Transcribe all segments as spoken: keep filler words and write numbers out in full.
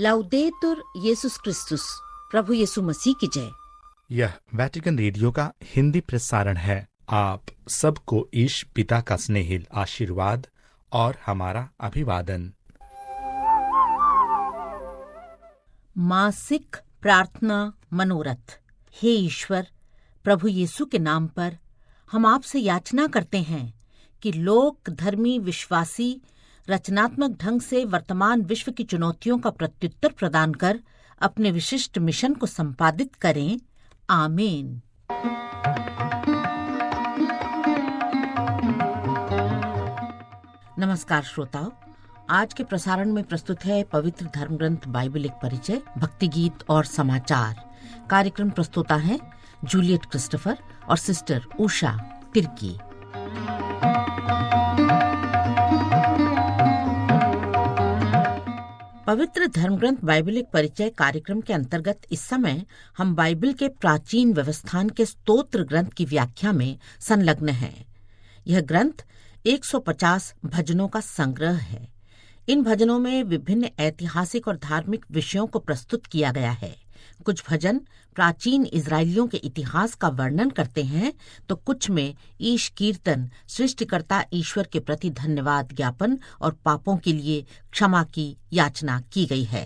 लाउदेतुर येसुस क्रिस्तुस, प्रभु यीशु मसीह की जय। यह वेटिकन रेडियो का हिंदी प्रसारण है। आप सबको ईश पिता का स्नेहिल आशीर्वाद और हमारा अभिवादन। मासिक प्रार्थना मनोरथ। हे ईश्वर, प्रभु यीशु के नाम पर हम आपसे याचना करते हैं कि लोक धर्मी विश्वासी रचनात्मक ढंग से वर्तमान विश्व की चुनौतियों का प्रत्युत्तर प्रदान कर अपने विशिष्ट मिशन को संपादित करें। आमीन। नमस्कार श्रोताओं, आज के प्रसारण में प्रस्तुत है पवित्र धर्म ग्रंथ बाइबल एक परिचय, भक्ति गीत और समाचार। कार्यक्रम प्रस्तुता है जूलियट क्रिस्टोफर और सिस्टर उषा तिर्की। पवित्र धर्मग्रंथ बाइबल एक परिचय कार्यक्रम के अंतर्गत इस समय हम बाइबल के प्राचीन व्यवस्थान के स्तोत्र ग्रंथ की व्याख्या में संलग्न हैं। यह ग्रंथ एक सौ पचास भजनों का संग्रह है। इन भजनों में विभिन्न ऐतिहासिक और धार्मिक विषयों को प्रस्तुत किया गया है। कुछ भजन प्राचीन इजरायलियों के इतिहास का वर्णन करते हैं, तो कुछ में ईश कीर्तन, सृष्टिकर्ता ईश्वर के प्रति धन्यवाद ज्ञापन और पापों के लिए क्षमा की याचना की गई है।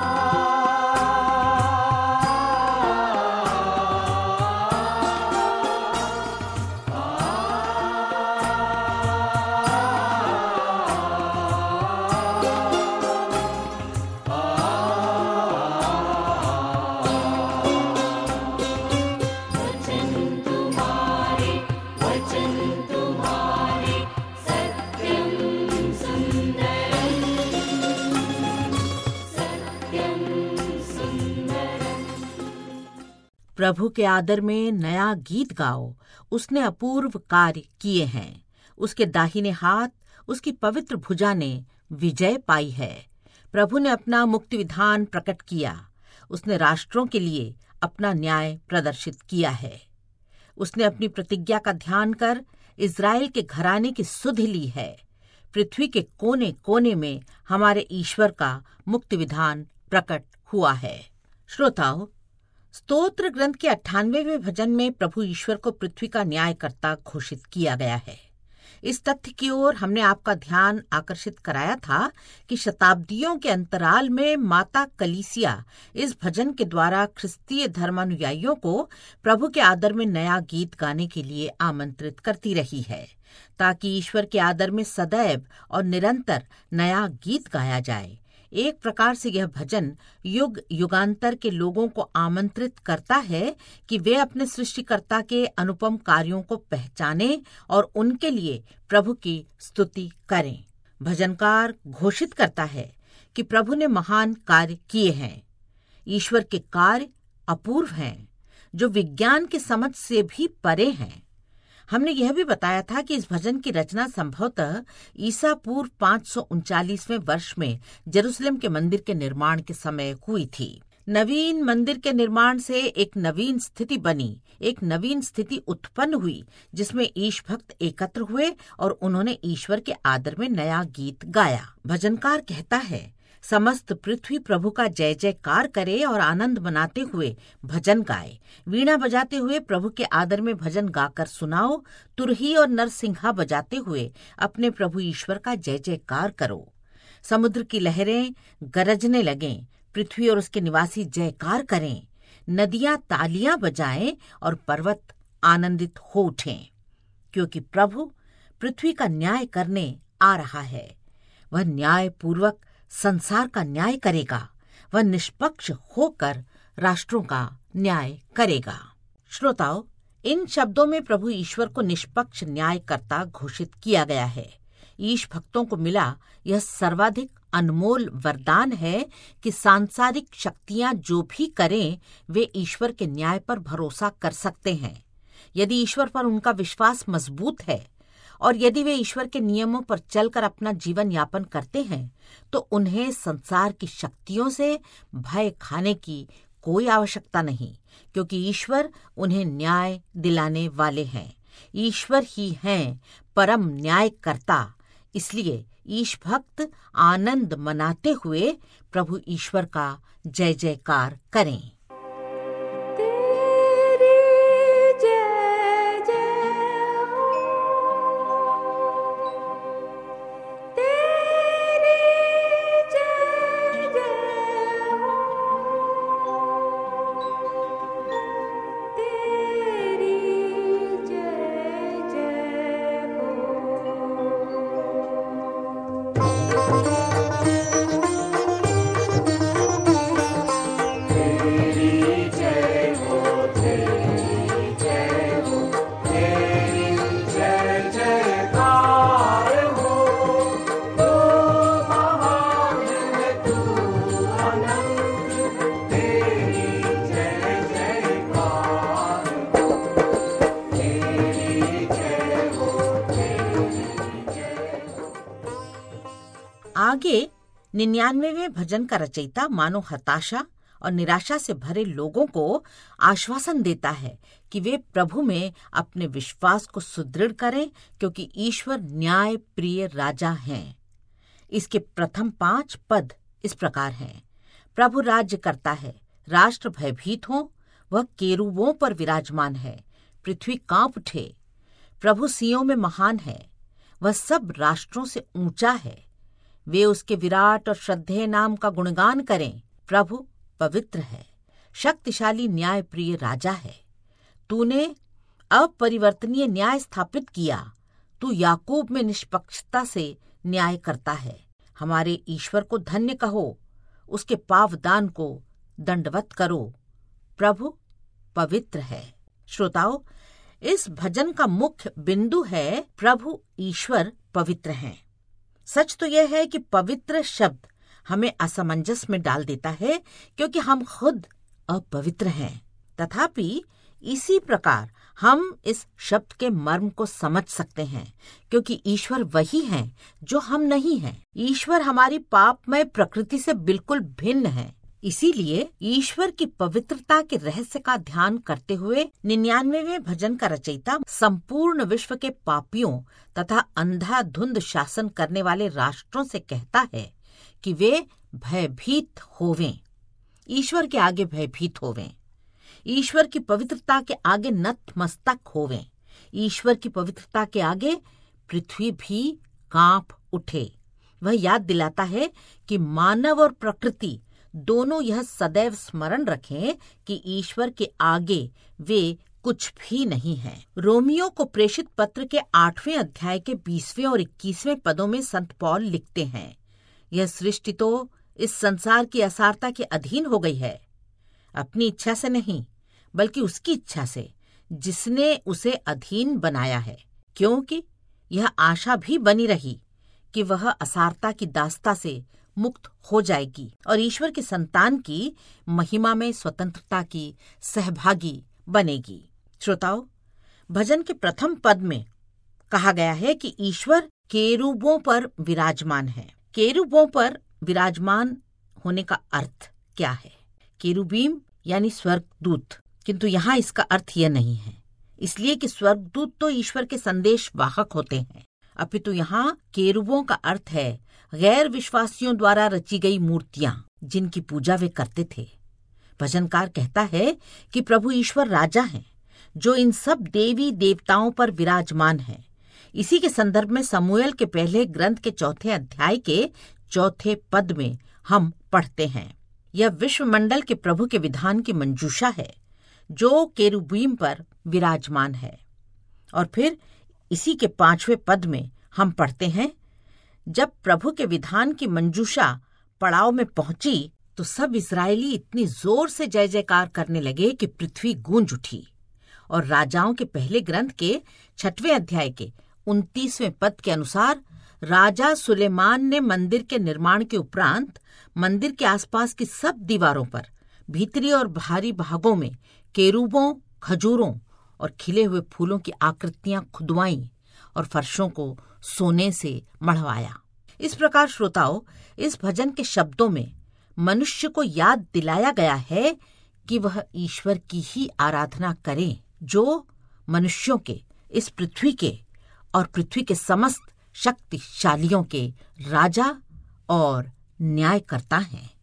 प्रभु के आदर में नया गीत गाओ, उसने अपूर्व कार्य किए हैं। उसके दाहिने हाथ, उसकी पवित्र भुजा ने विजय पाई है। प्रभु ने अपना मुक्ति विधान प्रकट किया। उसने राष्ट्रों के लिए अपना न्याय प्रदर्शित किया है। उसने अपनी प्रतिज्ञा का ध्यान कर इज़राइल के घराने की सुधि ली है। पृथ्वी के कोने कोने में हमारे ईश्वर का मुक्ति विधान प्रकट हुआ है। श्रोताओ, स्तोत्र ग्रंथ के अट्ठानवेवें भजन में प्रभु ईश्वर को पृथ्वी का न्यायकर्ता घोषित किया गया है। इस तथ्य की ओर हमने आपका ध्यान आकर्षित कराया था कि शताब्दियों के अंतराल में माता कलीसिया इस भजन के द्वारा ख्रिस्तीय धर्मानुयायियों को प्रभु के आदर में नया गीत गाने के लिए आमंत्रित करती रही है, ताकि ईश्वर के आदर में सदैव और निरंतर नया गीत गाया जाए। एक प्रकार से यह भजन युग युगांतर के लोगों को आमंत्रित करता है कि वे अपने सृष्टिकर्ता के अनुपम कार्यों को पहचानें और उनके लिए प्रभु की स्तुति करें। भजनकार घोषित करता है कि प्रभु ने महान कार्य किए हैं। ईश्वर के कार्य अपूर्व हैं, जो विज्ञान की समझ से भी परे हैं। हमने यह भी बताया था कि इस भजन की रचना संभवतः ईसा पूर्व पाँच सौ उनचालीसवें वर्ष में जेरूसलम के मंदिर के निर्माण के समय हुई थी। नवीन मंदिर के निर्माण से एक नवीन स्थिति बनी, एक नवीन स्थिति उत्पन्न हुई, जिसमें ईश भक्त एकत्र हुए और उन्होंने ईश्वर के आदर में नया गीत गाया। भजनकार कहता है, समस्त पृथ्वी प्रभु का जय जयकार करे और आनंद मनाते हुए भजन गाए। वीणा बजाते हुए प्रभु के आदर में भजन गाकर सुनाओ। तुरही और नरसिंहा बजाते हुए अपने प्रभु ईश्वर का जय जयकार करो। समुद्र की लहरें गरजने लगें, पृथ्वी और उसके निवासी जयकार करें। नदियां तालियां बजाएं और पर्वत आनंदित हो उठें, क्योंकि प्रभु पृथ्वी का न्याय करने आ रहा है। वह न्याय पूर्वक संसार का न्याय करेगा। वह निष्पक्ष होकर राष्ट्रों का न्याय करेगा। श्रोताओ, इन शब्दों में प्रभु ईश्वर को निष्पक्ष न्यायकर्ता घोषित किया गया है। ईश भक्तों को मिला यह सर्वाधिक अनमोल वरदान है कि सांसारिक शक्तियां जो भी करें, वे ईश्वर के न्याय पर भरोसा कर सकते हैं। यदि ईश्वर पर उनका विश्वास मजबूत है और यदि वे ईश्वर के नियमों पर चलकर अपना जीवन यापन करते हैं, तो उन्हें संसार की शक्तियों से भय खाने की कोई आवश्यकता नहीं, क्योंकि ईश्वर उन्हें न्याय दिलाने वाले हैं। ईश्वर ही हैं परम न्यायकर्ता। इसलिए ईश भक्त आनंद मनाते हुए प्रभु ईश्वर का जय जयकार करें। आगे निन्यानवेवें भजन का रचयिता मानो हताशा और निराशा से भरे लोगों को आश्वासन देता है कि वे प्रभु में अपने विश्वास को सुदृढ़ करें, क्योंकि ईश्वर न्याय प्रिय राजा हैं। इसके प्रथम पांच पद इस प्रकार हैं। प्रभु राज्य करता है, राष्ट्र भयभीत हो, वह केरूबों पर विराजमान है, पृथ्वी कांप उठे। प्रभु सियों में महान है, वह सब राष्ट्रों से ऊंचा है। वे उसके विराट और श्रद्धेय नाम का गुणगान करें। प्रभु पवित्र है, शक्तिशाली न्याय प्रिय राजा है। तूने अपरिवर्तनीय न्याय स्थापित किया, तू याकूब में निष्पक्षता से न्याय करता है। हमारे ईश्वर को धन्य कहो, उसके पावदान को दंडवत करो। प्रभु पवित्र है। श्रोताओ, इस भजन का मुख्य बिंदु है प्रभु ईश्वर पवित्र हैं। सच तो यह है कि पवित्र शब्द हमें असमंजस में डाल देता है, क्योंकि हम खुद अपवित्र हैं। तथापि इसी प्रकार हम इस शब्द के मर्म को समझ सकते हैं, क्योंकि ईश्वर वही है जो हम नहीं हैं। ईश्वर हमारी पापमय प्रकृति से बिल्कुल भिन्न है। इसीलिए ईश्वर की पवित्रता के रहस्य का ध्यान करते हुए निन्यानवेवें भजन का रचयिता संपूर्ण विश्व के पापियों तथा अंधाधुंध शासन करने वाले राष्ट्रों से कहता है कि वे भयभीत होवें, ईश्वर के आगे भयभीत होवें, ईश्वर की पवित्रता के आगे नतमस्तक होवें, ईश्वर की पवित्रता के आगे पृथ्वी भी कांप उठे। वह याद दिलाता है कि मानव और प्रकृति दोनों यह सदैव स्मरण रखें कि ईश्वर के आगे वे कुछ भी नहीं है। रोमियो को प्रेषित पत्र के आठवें अध्याय के बीसवें और इक्कीसवें पदों में संत पौल लिखते हैं, यह सृष्टि तो इस संसार की असारता के अधीन हो गई है, अपनी इच्छा से नहीं बल्कि उसकी इच्छा से जिसने उसे अधीन बनाया है, क्योंकि यह आशा भी बनी रही कि वह असारता की दास्ता से मुक्त हो जाएगी और ईश्वर की संतान की महिमा में स्वतंत्रता की सहभागी बनेगी। श्रोताओ, भजन के प्रथम पद में कहा गया है कि ईश्वर केरूबों पर विराजमान है। केरूबों पर विराजमान होने का अर्थ क्या है? केरूबीम यानी स्वर्गदूत, किंतु यहाँ इसका अर्थ यह नहीं है, इसलिए कि स्वर्गदूत तो ईश्वर के संदेश वाहक होते हैं, अपितु यहाँ केरूबों का अर्थ है गैर विश्वासियों द्वारा रची गई मूर्तियां जिनकी पूजा वे करते थे। भजनकार कहता है कि प्रभु ईश्वर राजा हैं जो इन सब देवी देवताओं पर विराजमान है। इसी के संदर्भ में समूएल के पहले ग्रंथ के चौथे अध्याय के चौथे पद में हम पढ़ते हैं, यह विश्वमंडल के प्रभु के विधान की मंजूषा है जो केरूबीम पर विराजमान है। और फिर इसी के पांचवें पद में हम पढ़ते हैं, जब प्रभु के विधान की मंजूषा पड़ाव में पहुंची तो सब इस्राएली इतनी जोर से जय जयकार करने लगे कि पृथ्वी गूंज उठी। और राजाओं के पहले ग्रंथ के छठवें अध्याय के उनतीसवें पद के अनुसार राजा सुलेमान ने मंदिर के निर्माण के उपरांत मंदिर के आसपास की सब दीवारों पर भीतरी और बाहरी भागों में केरूबों, खजूरों और खिले हुए फूलों की आकृतियां खुदवाई और फर्शों को सोने से मढ़वाया। इस प्रकार श्रोताओं, इस भजन के शब्दों में मनुष्य को याद दिलाया गया है कि वह ईश्वर की ही आराधना करे जो मनुष्यों के, इस पृथ्वी के और पृथ्वी के समस्त शक्तिशालियों के राजा और न्यायकर्ता हैं।